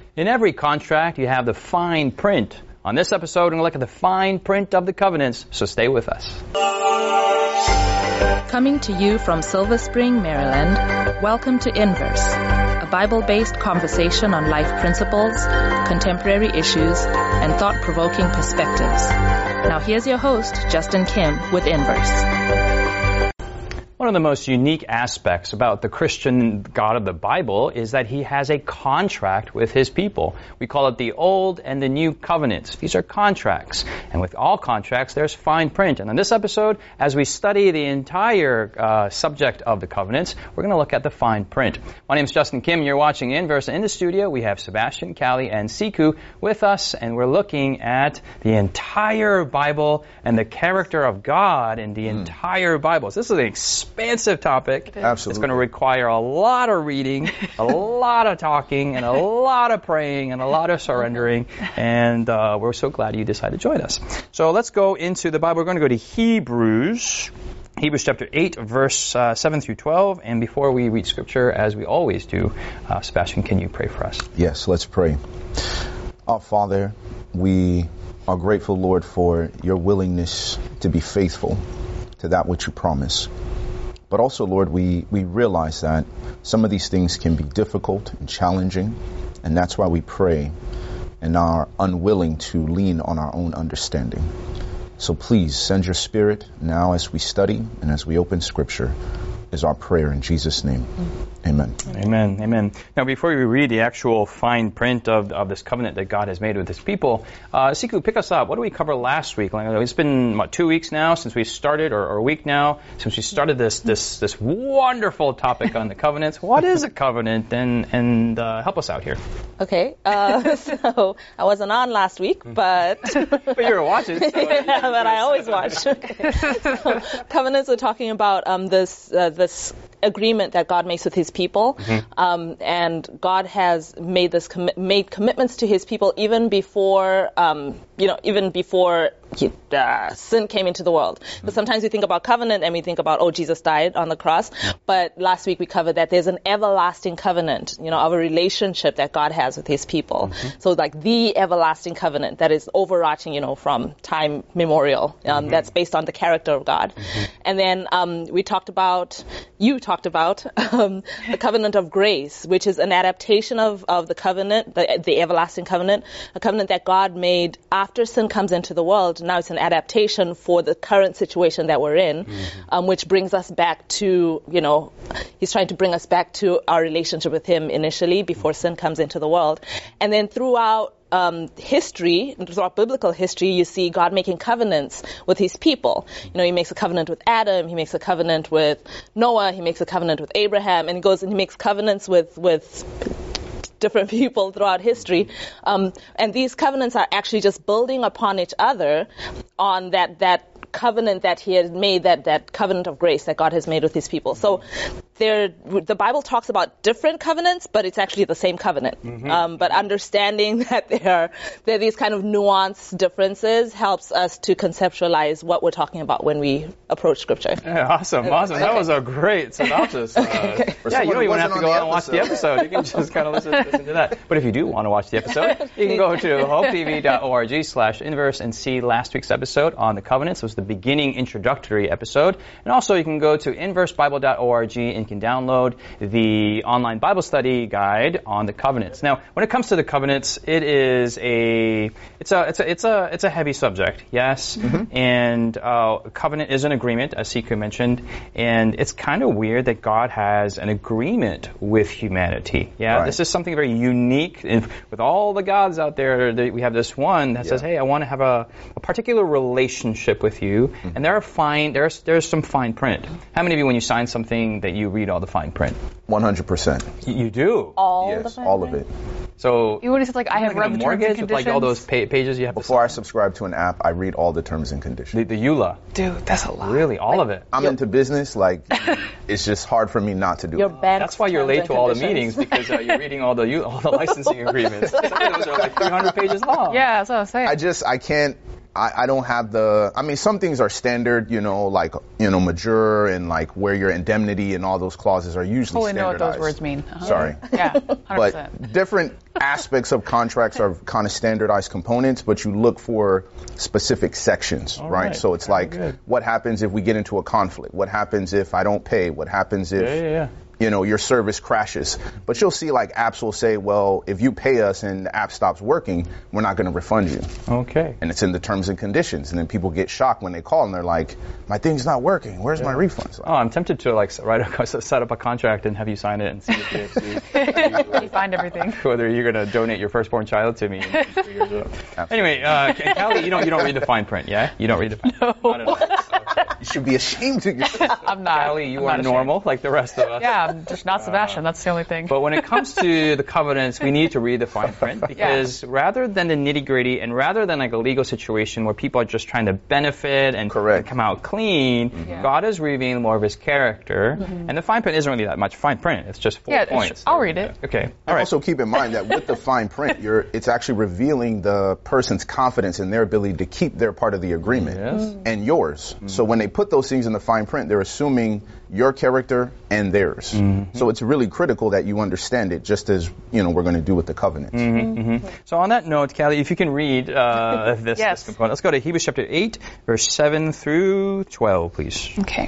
In every contract, you have the fine print. On this episode, we're going to look at the fine print of the covenants, so stay with us. Coming to you from Silver Spring, Maryland, welcome to Inverse, a Bible-based conversation on life principles, contemporary issues, and thought-provoking perspectives. Now here's your host, Justin Kim, with Inverse. One of the most unique aspects about the Christian God of the Bible is that he has a contract with his people. We call it the Old and the New Covenants. These are contracts. And with all contracts, there's fine print. And in this episode, as we study the entire subject of the covenants, we're going to look at the fine print. My name is Justin Kim. You're watching Inverse. In the studio, we have Sebastian, Callie, and Siku with us. And we're looking at the entire Bible and the character of God in the entire Bible. So this is an expansive topic. Absolutely. It's going to require a lot of reading, a lot of talking, and a lot of praying, and a lot of surrendering. And we're so glad you decided to join us. So let's go into the Bible. We're going to go to Hebrews chapter 8, verse 7 through 12. And before we read Scripture, as we always do, Sebastian, can you pray for us? Yes, let's pray. Our Father, we are grateful, Lord, for your willingness to be faithful to that which you promise. But also, Lord, we realize that some of these things can be difficult and challenging, and that's why we pray and are unwilling to lean on our own understanding. So please send your Spirit now as we study and as we open Scripture, is our prayer in Jesus' name. Amen. Amen. Amen. Now, before we read the actual fine print of this covenant that God has made with his people, Siku, pick us up. What did we cover last week? It's been, 2 weeks now since we started, or a week now since we started this wonderful topic on the covenants. What is a covenant? And help us out here. Okay. So I wasn't on last week, but... But you were watching. So yeah, but I always watch. Okay. So, covenants are talking about this agreement that God makes with his people. And God has made made commitments to his people even before sin came into the world. But sometimes we think about covenant and we think about, Jesus died on the cross. But last week we covered that there's an everlasting covenant, of a relationship that God has with his people. So like the everlasting covenant that is overarching, from time memorial, that's based on the character of God. And then you talked about the covenant of grace, which is an adaptation of the covenant, the everlasting covenant, a covenant that God made after sin comes into the world. Now it's an adaptation for the current situation that we're in, which brings us back to, he's trying to bring us back to our relationship with him initially before sin comes into the world. And then throughout history, throughout biblical history, you see God making covenants with his people. He makes a covenant with Adam, he makes a covenant with Noah, he makes a covenant with Abraham, and he goes and he makes covenants with different people throughout history. And these covenants are actually just building upon each other on that covenant that he had made, that covenant of grace that God has made with his people. So the Bible talks about different covenants, but it's actually the same covenant. But understanding that there are these kind of nuanced differences helps us to conceptualize what we're talking about when we approach Scripture. Yeah, awesome. That was a great synopsis. Okay. Yeah, you don't even have to go out and watch the episode. You can just kind of listen to that. But if you do want to watch the episode, you can go to hopetv.org/inverse and see last week's episode on the covenants. It was the beginning introductory episode. And also you can go to inversebible.org and you can download the online Bible study guide on the covenants. Now, when it comes to the covenants, it's a heavy subject, yes. And covenant is an agreement, as Siku mentioned, and it's kind of weird that God has an agreement with humanity. Yeah, right. This is something very unique. With all the gods out there, we have this one that says, "Hey, I want to have a particular relationship with you." And there's some fine print. How many of you, when you sign something, that you read all the fine print? 100%. You do? All yes, all of it. So you would have said, I have read the terms and conditions. With all those pages you have Before I subscribe to an app, I read all the terms and conditions. The EULA. Dude, that's a lot. Really, all of it. I'm into business, it's just hard for me not to do it. That's why you're late to all the meetings, because you're reading all the licensing agreements. Some of those are like 300 pages long. Yeah, that's what I was saying. I can't I don't have some things are standard, like, major and like where your indemnity and all those clauses are usually totally standardized. Know what those words mean. Sorry. Yeah, 100%. But different aspects of contracts are kind of standardized components, but you look for specific sections, right? So it's like, what happens if we get into a conflict? What happens if I don't pay? What happens if... your service crashes. But you'll see like apps will say, well, if you pay us and the app stops working, we're not going to refund you. Okay. And it's in the terms and conditions. And then people get shocked when they call and they're like, my thing's not working. Where's my refund? Like, I'm tempted to set up a contract and have you sign it and see if you find everything. Whether you're going to donate your firstborn child to me in 2 years. Anyway, Callie, you don't read the fine print, yeah? You don't read the fine print? No. Not at all. Okay. You should be ashamed of yourself. I'm not. Callie, you are normal like the rest of us. Yeah, I'm just not Sebastian. That's the only thing. But when it comes to the covenants, we need to read the fine print because rather than the nitty-gritty and rather than like a legal situation where people are just trying to benefit and come out clean, God is revealing more of his character. And the fine print isn't really that much fine print. It's just 4 points. I'll read it. Okay. All right. Also keep in mind that with the fine print, it's actually revealing the person's confidence in their ability to keep their part of the agreement and yours. So when they put those things in the fine print, they're assuming your character and theirs. So it's really critical that you understand it, just as we're going to do with the covenants. So on that note, Callie, if you can read this component. Let's go to Hebrews chapter 8, verse 7 through 12, please. Okay.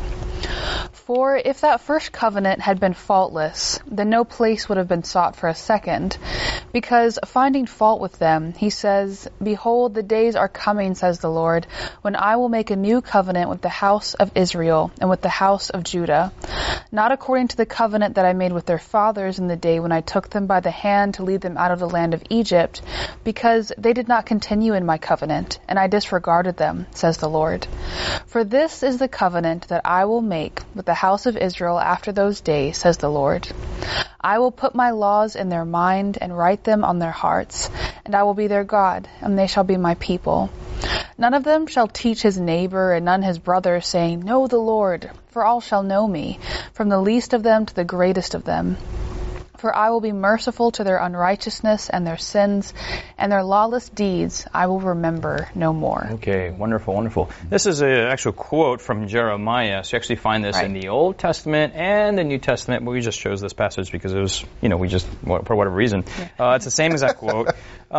For if that first covenant had been faultless, then no place would have been sought for a second. Because finding fault with them, he says, Behold, the days are coming, says the Lord, when I will make a new covenant with the house of Israel and with the house of Judah, not according to the covenant that I made with their fathers in the day when I took them by the hand to lead them out of the land of Egypt, because they did not continue in my covenant, and I disregarded them, says the Lord. For this is the covenant that I will make with the house of Israel after those days, says the Lord. I will put my laws in their mind and write them on their hearts, and I will be their God, and they shall be my people. None of them shall teach his neighbor and none his brother, saying, Know the Lord, for all shall know me, from the least of them to the greatest of them. For I will be merciful to their unrighteousness and their sins, and their lawless deeds I will remember no more. Okay, wonderful, wonderful. This is an actual quote from Jeremiah. So you actually find this in the Old Testament and the New Testament, but we just chose this passage because it was, for whatever reason. It's the same exact quote.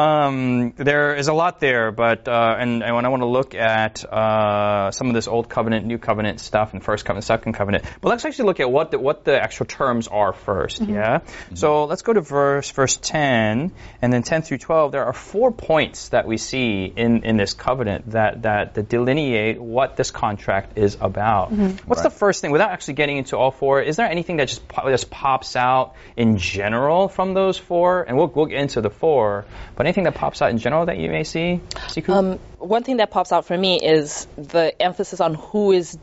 There is a lot there, but and when I want to look at some of this Old Covenant, New Covenant stuff, and First Covenant, Second Covenant, but let's actually look at what the actual terms are first. Yeah. So let's go to verse 10, and then 10 through 12. There are 4 points that we see in this covenant that delineate what this contract is about. What's the first thing? Without actually getting into all 4, is there anything that just pops out in general from those 4? And we'll get into the 4, but anything that pops out in general that you may see? One thing that pops out for me is the emphasis on who is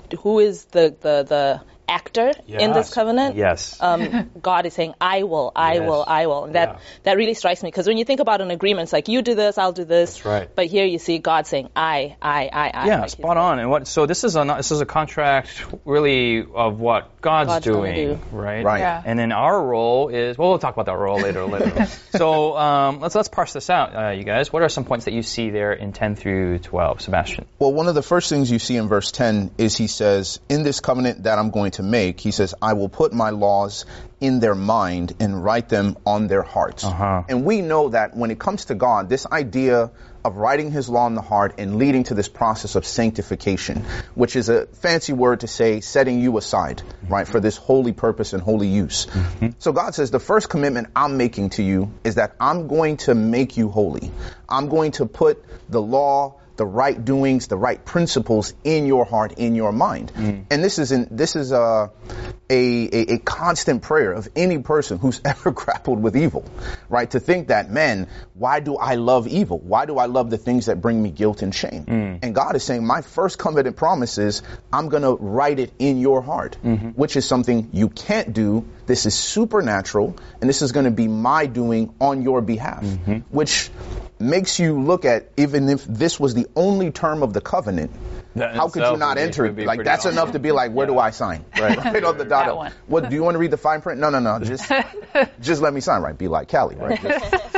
the actor in this covenant. Yes. God is saying, I will. And that really strikes me, because when you think about an agreement, it's like, you do this, I'll do this. That's right. But here you see God saying, I. Yeah, like spot on. And so this is a contract really of what God's doing, right? Right. Yeah. And then our role is, we'll talk about that role later. So let's parse this out, you guys. What are some points that you see there in 10 through 12, Sebastian? Well, one of the first things you see in verse 10 is he says, in this covenant that I'm going to make, he says, I will put my laws in their mind and write them on their hearts. And we know that when it comes to God, this idea of writing his law in the heart and leading to this process of sanctification, which is a fancy word to say setting you aside, right, for this holy purpose and holy use. So God says, the first commitment I'm making to you is that I'm going to make you holy. I'm going to put the law, the right doings, the right principles in your heart, in your mind. And this is a constant prayer of any person who's ever grappled with evil, right? To think that, man, why do I love evil? Why do I love the things that bring me guilt and shame? And God is saying, my first covenant promise is I'm going to write it in your heart, which is something you can't do. This is supernatural, and this is going to be my doing on your behalf, which makes you look at, even if this was the only term of the covenament, how could you not enter it? Like, that's awesome. Enough to be like, where do I sign? Right on the dot. What, do you want to read the fine print? No. Just let me sign, right? Be like Callie, right?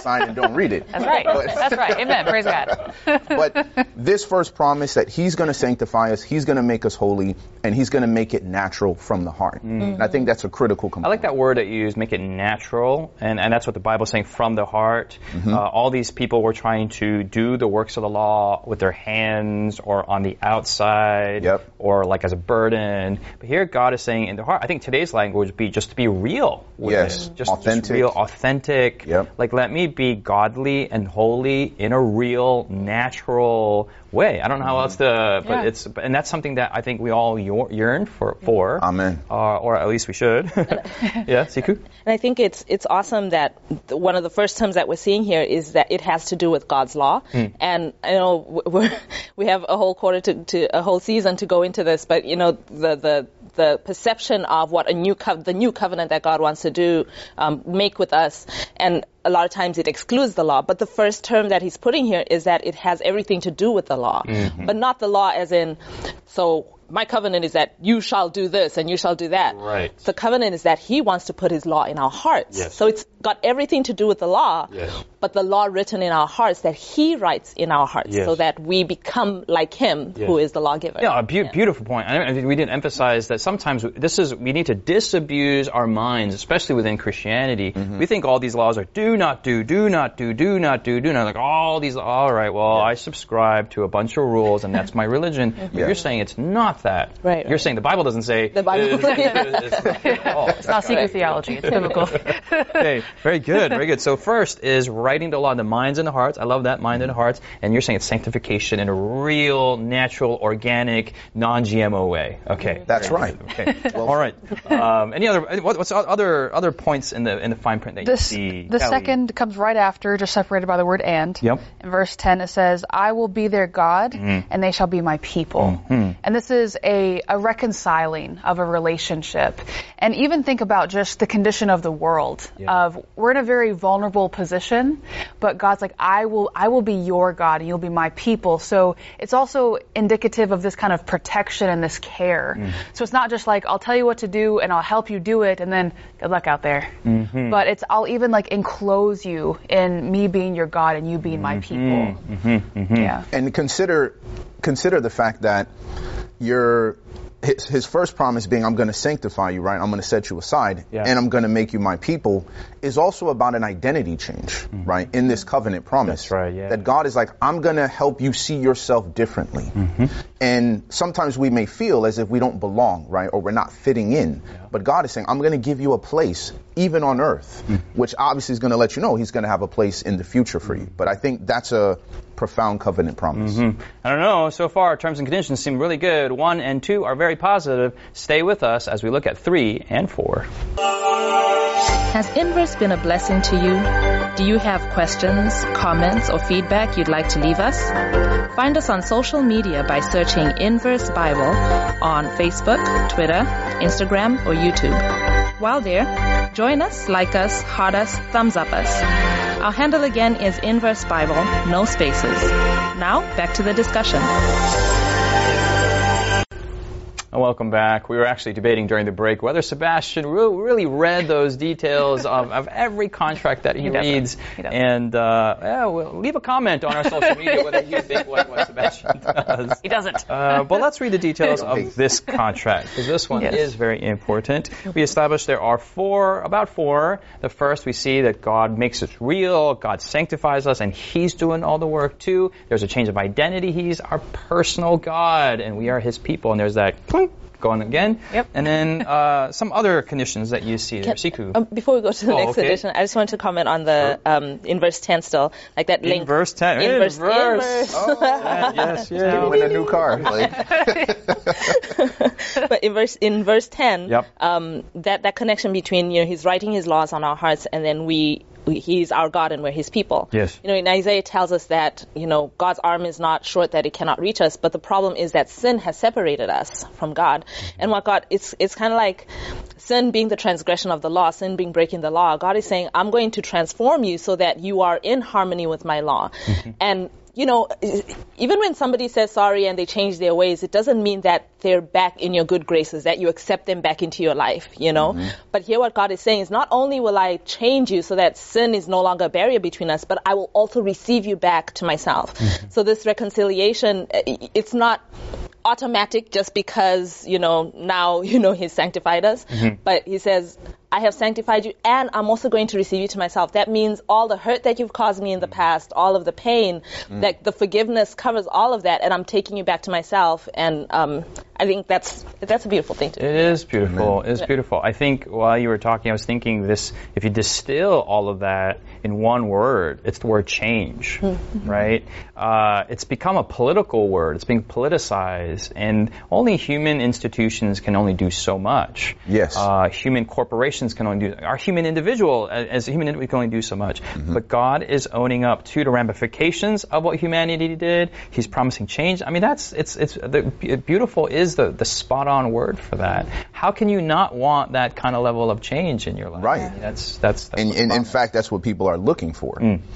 sign and don't read it. That's right. That's right. Amen. Praise God. But this first promise that he's going to sanctify us, he's going to make us holy, and he's going to make it natural from the heart. And I think that's a critical component. I like that word that you used, make it natural, and that's what the Bible's saying, from the heart. All these people were trying to do the works of the law with their hands or on the outside or like as a burden. But here God is saying in the heart. I think today's language would be just to be real with it. Just authentic. Just real, authentic. Like, let me be godly and holy in a real, natural way. I don't know how else to, but and that's something that I think we all yearn for. Amen. Or at least we should. Yeah, Siku? And I think it's awesome that one of the first terms that we're seeing here is that it has to do with God's law. And I know we have a whole quarter to a whole season to go into this, but you know, the perception of what the new covenant that God wants to do, make with us, and a lot of times it excludes the law. But the first term that he's putting here is that it has everything to do with the law, but not the law as in, so my covenant is that you shall do this and you shall do that. Right. The covenant is that he wants to put his law in our hearts. Yes. So it's got everything to do with the law, yes, but the law written in our hearts that he writes in our hearts, yes, so that we become like him, yes, who is the lawgiver. Yeah, a beautiful point. I think we didn't emphasize that sometimes we need to disabuse our minds, especially within Christianity. We think all these laws are do not do, do not do, do not do, do not, like all these, all right, well, I subscribe to a bunch of rules and that's my religion. But you're saying it's not that. Right. You're saying the Bible doesn't say the Bible. It's not secret theology. It's biblical. Okay, very good, very good. So first is writing the law in the minds and the hearts. I love that, mind and the hearts. And you're saying it's sanctification in a real, natural, organic, non-GMO way. Okay, that's right. Okay, well, all right. Any what's other points in the fine print that you see? The second comes right after, just separated by the word and. Yep. In verse 10 it says, I will be their God, and they shall be my people. And this is a reconciling of a relationship. And even think about just the condition of the world. Of we're in a very vulnerable position, but God's like, I will be your God and you'll be my people. So it's also indicative of this kind of protection and this care. So it's not just like, I'll tell you what to do and I'll help you do it and then good luck out there. But I'll even like enclose you in me being your God and you being my people. Yeah. And consider the fact that his first promise being, I'm going to sanctify you, right? I'm going to set you aside, and I'm going to make you my people, is also about an identity change, right? In this covenant promise. That's right, yeah. That God is like, I'm going to help you see yourself differently. And sometimes we may feel as if we don't belong, right? Or we're not fitting in. But God is saying, I'm going to give you a place, even on earth, which obviously is going to let you know he's going to have a place in the future for you. But I think that's a profound covenant promise. I don't know. So far, terms and conditions seem really good. 1 and 2 are very positive. Stay with us as we look at 3 and 4. Has Inverse been a blessing to you? Do you have questions, comments, or feedback you'd like to leave us? Find us on social media by searching Inverse Bible on Facebook, Twitter, Instagram, or YouTube. While there, join us, like us, heart us, thumbs up us. Our handle again is Inverse Bible, no spaces. Now, back to the discussion. Welcome back. We were actually debating during the break whether Sebastian really read those details of every contract that he reads. And we'll leave a comment on our social media whether you think what Sebastian does. He doesn't. But let's read the details of this contract, because this one is very important. We established there are about four. The first, we see that God makes us real, God sanctifies us, and He's doing all the work too. There's a change of identity. He's our personal God, and we are His people. And there's that going again. And then some other conditions that you see there. Siku. Before we go to the next edition, I just wanted to comment on the in verse 10 still, like that link. In verse 10. Inverse. Oh, yes. You win a new car. But in verse 10, that connection between, He's writing His laws on our hearts, and then He's our God and we're His people. Yes. In Isaiah tells us that, God's arm is not short that it cannot reach us, but the problem is that sin has separated us from God. And it's kind of like sin being the transgression of the law, sin being breaking the law. God is saying, I'm going to transform you so that you are in harmony with my law. And even when somebody says sorry and they change their ways, it doesn't mean that they're back in your good graces, that you accept them back into your life, But here what God is saying is, not only will I change you so that sin is no longer a barrier between us, but I will also receive you back to myself. So this reconciliation, it's not automatic just because, now, He's sanctified us. But He says, I have sanctified you, and I'm also going to receive you to myself. That means all the hurt that you've caused me in the past, all of the pain, that the forgiveness covers all of that, and I'm taking you back to myself. And I think that's a beautiful thing to do. It is beautiful. It is beautiful. I think while you were talking, I was thinking this, if you distill all of that in one word, it's the word change, right? It's become a political word. It's being politicized, and only human institutions can only do so much. Yes. Human corporations can only do, our human individual, as a human individual, can only do so much. But God is owning up to the ramifications of what humanity did. He's promising change. I mean, beautiful is the spot-on word for that. How can you not want that kind of level of change in your life? Right. I mean, that's and in fact, that's what people are looking for.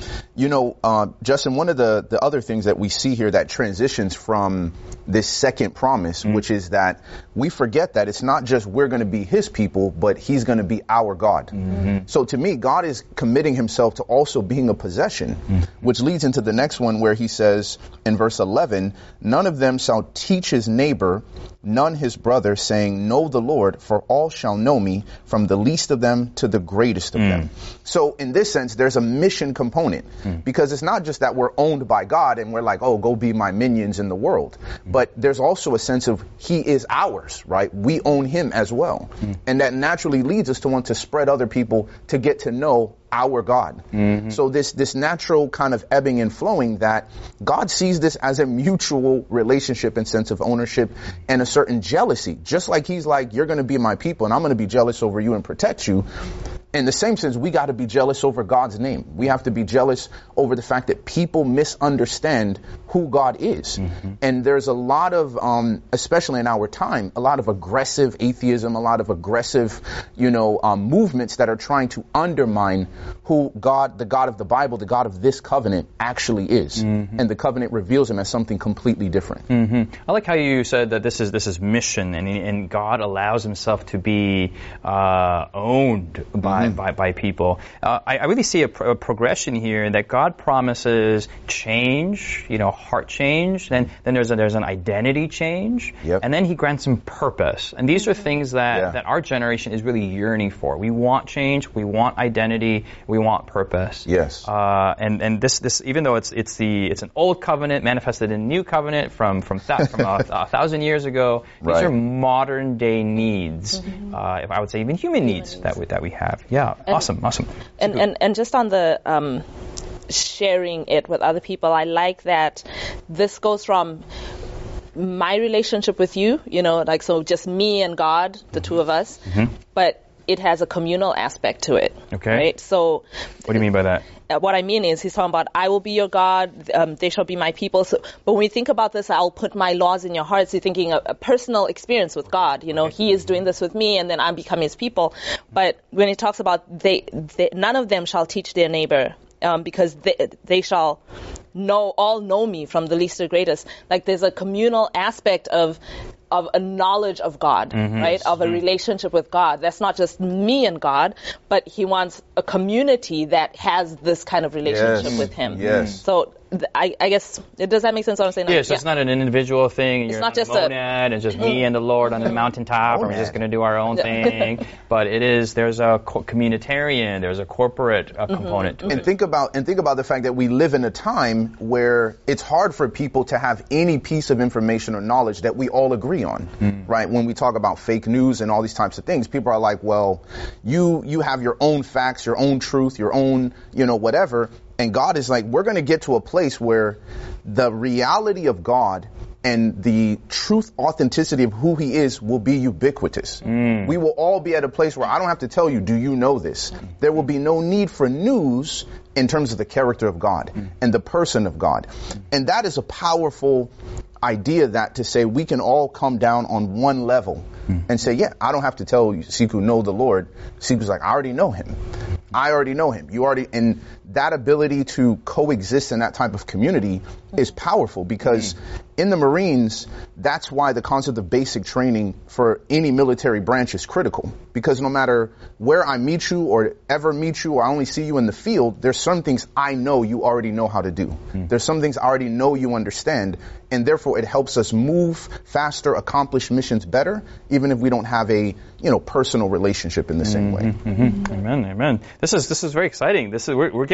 Justin, one of the other things that we see here that transitions from this second promise, which is that we forget that it's not just we're going to be His people, but He's going to be our God. So to me, God is committing Himself to also being a possession, which leads into the next one where He says in verse 11, none of them shall teach his neighbor, none his brother, saying, know the Lord, for all shall know me, from the least of them to the greatest of them. So in this sense, there's a mission component, because it's not just that we're owned by God and we're like, oh, go be my minions in the world. But there's also a sense of He is ours, right? We own Him as well. And that naturally leads us to want to spread other people to get to know our God. So this natural kind of ebbing and flowing, that God sees this as a mutual relationship and sense of ownership and a certain jealousy. Just like He's like, you're going to be my people and I'm going to be jealous over you and protect you. In the same sense, we got to be jealous over God's name. We have to be jealous over the fact that people misunderstand who God is. And there's a lot of, especially in our time, a lot of aggressive atheism, a lot of aggressive, movements that are trying to undermine who God, the God of the Bible, the God of this covenant actually is. And the covenant reveals Him as something completely different. I like how you said that this is mission, and God allows Himself to be owned by people. I really see a progression here, that God promises change, heart change. Then there's an identity change, and then He grants them purpose. And these are things that our generation is really yearning for. We want change, we want identity, we want purpose. Yes. And this even though it's an old covenant manifested in a new covenant from 1,000 years ago, these are modern day needs. If I would say even human needs that we have. Yeah. Awesome. And just on the sharing it with other people, I like that this goes from my relationship with you, so just me and God, the two of us, but it has a communal aspect to it. Okay. Right? So what do you mean by that? What I mean is, He's talking about, I will be your God, they shall be my people. So, but when we think about this, I'll put my laws in your hearts, you're thinking a personal experience with God. He is doing this with me, and then I'm becoming His people. But when it talks about none of them shall teach their neighbor, because they shall all know me, from the least to the greatest. Like, there's a communal aspect of a knowledge of God, right? Of a relationship with God. That's not just me and God, but He wants a community that has this kind of relationship with Him. Yes. So I guess, does that make sense what I'm saying? Yes, it's not an individual thing. It's you're not just a monad, and just me and the Lord on the mountaintop, and we're just going to do our own thing. But there's a communitarian, there's a corporate component to it. And think about the fact that we live in a time where it's hard for people to have any piece of information or knowledge that we all agree on, right? When we talk about fake news and all these types of things, people are like, well, you have your own facts, your own truth, your own, whatever. And God is like, we're going to get to a place where the reality of God and the truth, authenticity of who He is will be ubiquitous. We will all be at a place where I don't have to tell you, do you know this? There will be no need for news in terms of the character of God and the person of God. And that is a powerful idea, that to say we can all come down on one level and say, yeah, I don't have to tell you, Siku, know the Lord. Siku's like, I already know Him. You already, and that ability to coexist in that type of community is powerful, because in the Marines, that's why the concept of basic training for any military branch is critical. Because no matter where I meet you or ever meet you, or I only see you in the field, there's some things I know you already know how to do. There's some things I already know you understand, and therefore it helps us move faster, accomplish missions better, even if we don't have a personal relationship in the same way. Amen. This is very exciting. This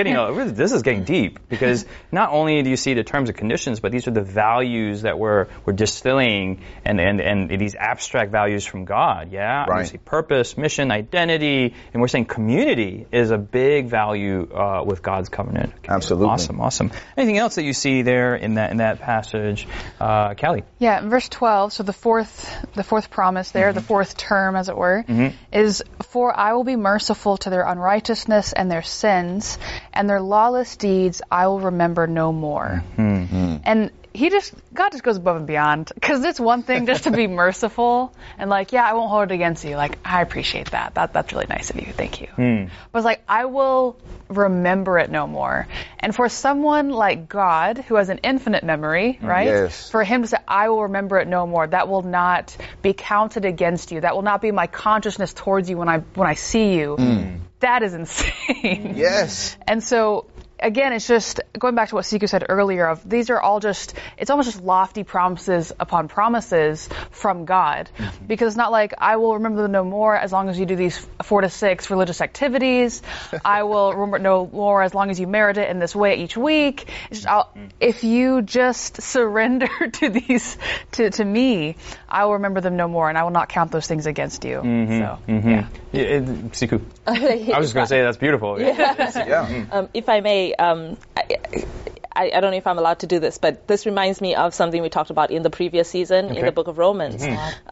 is getting deep, because not only do you see the terms and conditions, but these are the values that we're distilling and these abstract values from God. Yeah, right. You see purpose, mission, identity, and we're saying community is a big value with God's covenant. Okay. Absolutely. Awesome. Anything else that you see there in that passage, Callie? Yeah, in verse 12, so the fourth promise there, the fourth term, as it were, is, "For I will be merciful to their unrighteousness and their sins, and their lawless deeds I will remember no more." And God just goes above and beyond, because it's one thing just to be merciful and I won't hold it against you. I appreciate that. That's really nice of you. Thank you. But it's I will remember it no more. And for someone like God, who has an infinite memory, right? Yes. For him to say, "I will remember it no more," that will not be counted against you. That will not be my consciousness towards you when I see you. That is insane. Yes. And so, again, it's just going back to what Siku said earlier of these are all it's almost just lofty promises upon promises from God. Because it's not I will remember them no more as long as you do these 4 to 6 religious activities. I will remember it no more as long as you merit it in this way each week. It's just, if you just surrender to these, to me, I will remember them no more, and I will not count those things against you. So, yeah. Siku. I was just going to say that's beautiful. Yeah. If I may, I don't know if I'm allowed to do this, but this reminds me of something we talked about in the previous season in the book of Romans.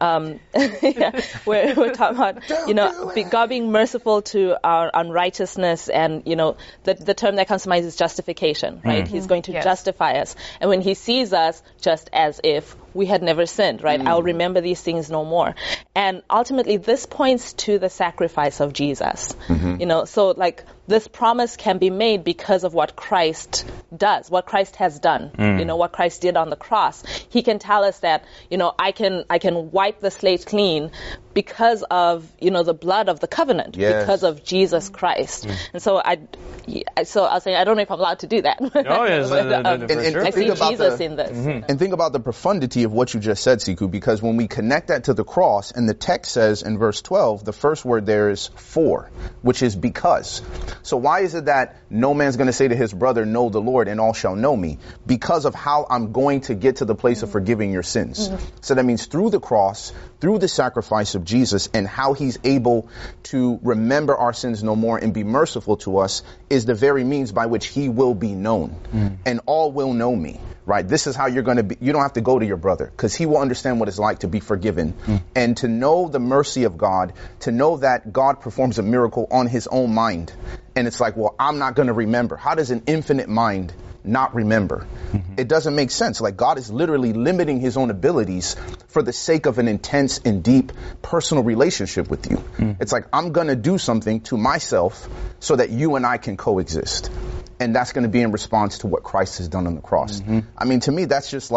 Where we're talking about, God being merciful to our unrighteousness, and, the term that comes to mind is justification, right? He's going to justify us. And when he sees us, just as if we had never sinned, right? I'll remember these things no more. And ultimately, this points to the sacrifice of Jesus. So this promise can be made because of what Christ does, what Christ has done, what Christ did on the cross. He can tell us that, I can wipe the slate clean because of, the blood of the covenant, because of Jesus Christ. And so I was saying, I don't know if I'm allowed to do that. Oh, yes. I see Jesus in this. And think about the profundity of what you just said, Siku, because when we connect that to the cross, and the text says in verse 12, the first word there is "for," which is because. So why is it that no man's going to say to his brother, "Know the Lord, and all shall know me"? Because of how I'm going to get to the place of forgiving your sins. So that means through the cross, through the sacrifice of Jesus, and how he's able to remember our sins no more and be merciful to us, is the very means by which he will be known. And all will know me, right? This is how you're going to be. You don't have to go to your brother, because he will understand what it's like to be forgiven. And to know the mercy of God, to know that God performs a miracle on his own mind. And it's well, I'm not going to remember. How does an infinite mind not remember? It doesn't make sense. God is literally limiting his own abilities for the sake of an intense and deep personal relationship with you. It's I'm going to do something to myself so that you and I can coexist. And that's going to be in response to what Christ has done on the cross. I mean, to me, that's just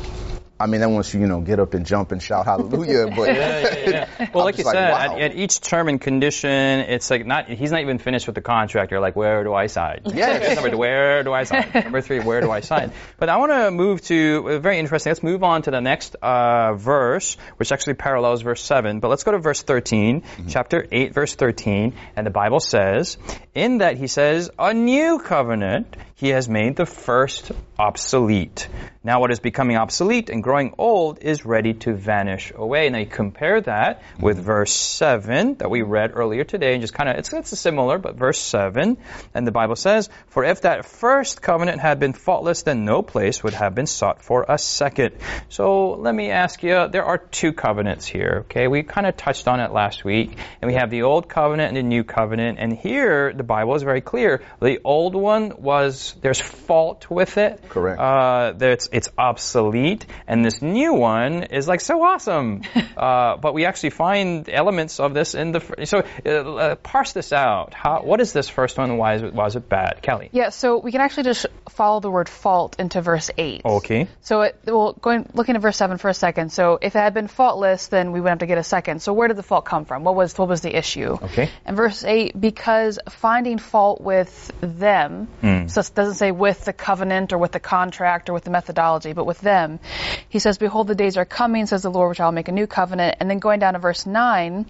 that wants you, get up and jump and shout hallelujah. But well, like you said, wow. at each term and condition, it's he's not even finished with the contract. You're where do I sign? Yes. Number 2, where do I sign? Number 3, where do I sign? But I want to move to, very interesting, let's move on to the next verse, which actually parallels verse 7. But let's go to verse 13, chapter 8, verse 13. And the Bible says, in that he says, a new covenant he has made the first obsolete. Now what is becoming obsolete and growing old is ready to vanish away. Now you compare that with verse 7 that we read earlier today, and just it's similar, but verse 7, and the Bible says, for if that first covenant had been faultless, then no place would have been sought for a second. So let me ask you, there are 2 covenants here, okay? We kind of touched on it last week, and we have the old covenant and the new covenant, and here the Bible is very clear. The old one there's fault with it. Correct. It's obsolete, and And this new one is like so awesome. But we actually find elements of this in the... So parse this out. What is this first one, and why is it bad? Kelly? Yeah, so we can actually just follow the word fault into verse 8. Okay. So looking at verse 7 for a second. So if it had been faultless, then we would have to get a second. So where did the fault come from? What was the issue? Okay. And verse 8, because finding fault with them, so it doesn't say with the covenant or with the contract or with the methodology, but with them, he says, behold, the days are coming, says the Lord, which I will make a new covenant. And then going down to verse 9,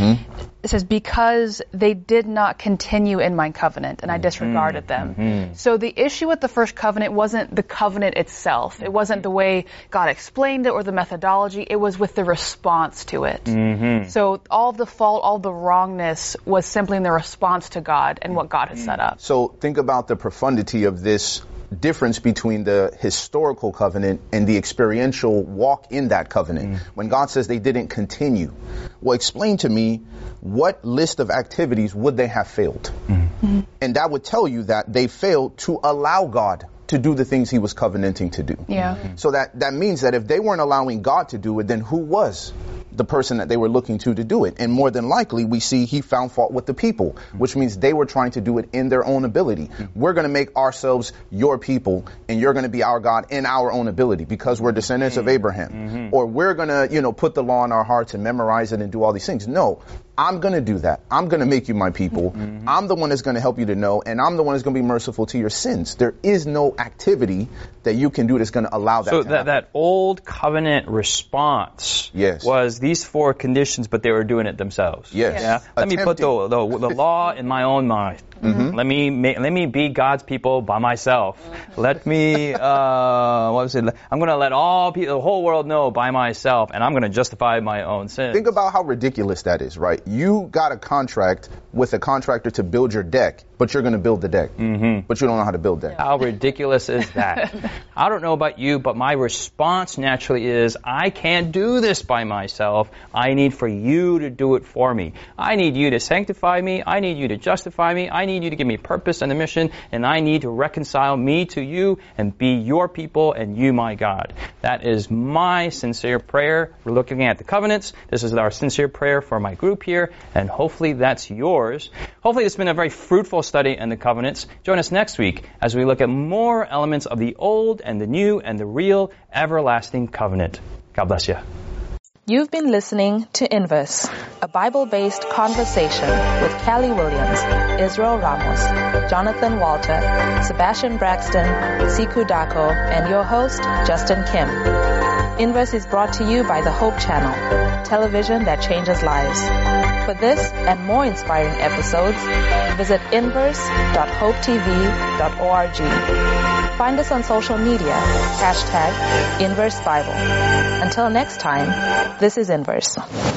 it says, because they did not continue in my covenant, and I disregarded them. So the issue with the first covenant wasn't the covenant itself. It wasn't the way God explained it or the methodology. It was with the response to it. So all the fault, all the wrongness was simply in the response to God and what God has set up. So think about the profundity of this difference between the historical covenant and the experiential walk in that covenant. When God says they didn't continue, well, explain to me what list of activities would they have failed? And that would tell you that they failed to allow God to do the things he was covenanting to do. So that means that if they weren't allowing God to do it, then who was the person that they were looking to do it? And more than likely, we see he found fault with the people, which means they were trying to do it in their own ability. We're going to make ourselves your people, and you're going to be our God in our own ability because we're descendants of Abraham. Or we're going to, put the law in our hearts and memorize it and do all these things. No, I'm going to do that. I'm going to make you my people. I'm the one that's going to help you to know, and I'm the one that's going to be merciful to your sins. There is no activity that you can do that's going to allow that to happen. So that old covenant response was these 4 conditions, but they were doing it themselves. Yeah? Let me put the law in my own mind. Let me be God's people by myself. Let me, I'm going to let the whole world know by myself, and I'm going to justify my own sins. Think about how ridiculous that is, right? You got a contract with a contractor to build your deck, but you're going to build the deck. But you don't know how to build that. How ridiculous is that? I don't know about you, but my response naturally is, I can't do this by myself. I need for you to do it for me. I need you to sanctify me. I need you to justify me. I need you to give me purpose and a mission, and I need to reconcile me to you and be your people and you my God. That is my sincere prayer. We're looking at the covenants. This is our sincere prayer for my group here, and hopefully that's yours. Hopefully it's been a very fruitful study in the covenants. Join us next week as we look at more elements of the old and the new and the real everlasting covenant. God bless you. You've been listening to Inverse, a Bible-based conversation with Callie Williams, Israel Ramos, Jonathan Walter, Sebastian Braxton, Siku Dako, and your host, Justin Kim. Inverse is brought to you by the Hope Channel, television that changes lives. For this and more inspiring episodes, visit inverse.hopetv.org. Find us on social media, #InverseBible. Until next time, this is Inverse.